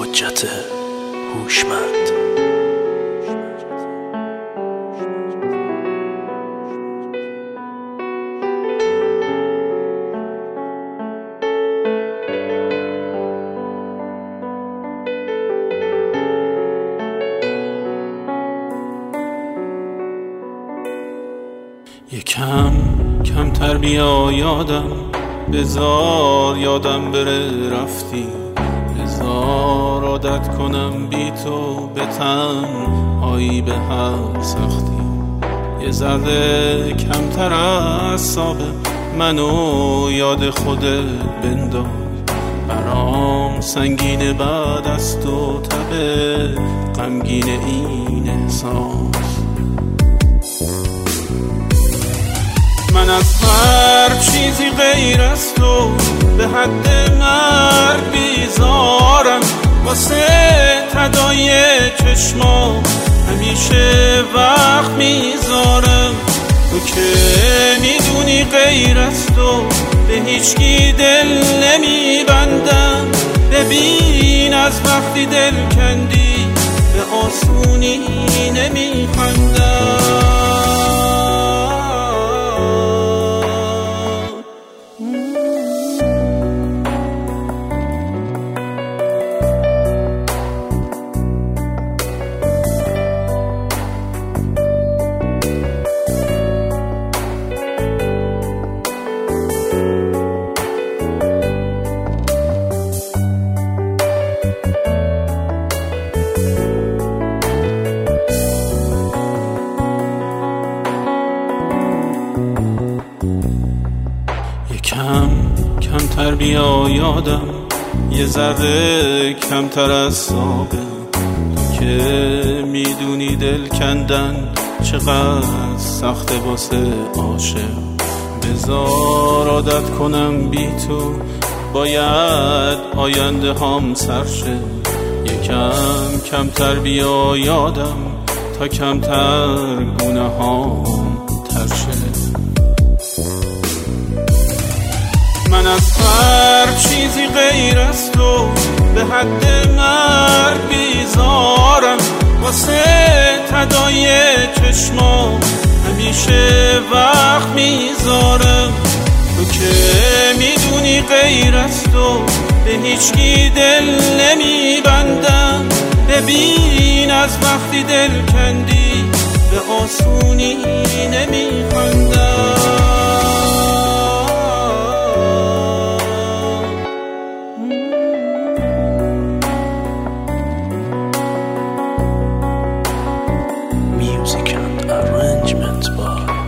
حجت هوشمند. یکم کمتر بیا یادم، بذار یادم بره رفتی، بذار عادت کنم بی تو به تنهایی به هر سختی. یه ذره کمتر از سابق منو یاد خودت بنداز، برام سنگین بعد از تو تبه غمگین این احساس. من از هر چیزی غیر از تو به حد مرگ بیزارم، واسه تدای چشما همیشه وقت میذارم. تو که میدونی غیر از تو به هیچکی دل نمیبندم. ببین از وقتی دل کندی به آسونی نمیخندم. کمتر بیا یادم، یه ذره کمتر از سابق. تو که میدونی دل کندن چقدر سخته واسه عاشق. بذار عادت کنم بی تو، باید آینده هام سرشه. یکم کمتر بیا یادم تا کمتر گونه هام ترشه. من از هر چیزی غیر از تو به حد مرگ بیزارم، واسه تدای چشما همیشه وقت میذارم. تو که میدونی غیر از تو به هیچکی دل نمیبندم. ببین از وقتی دل کندی به آسونی نمیخندم. Music and arrangements by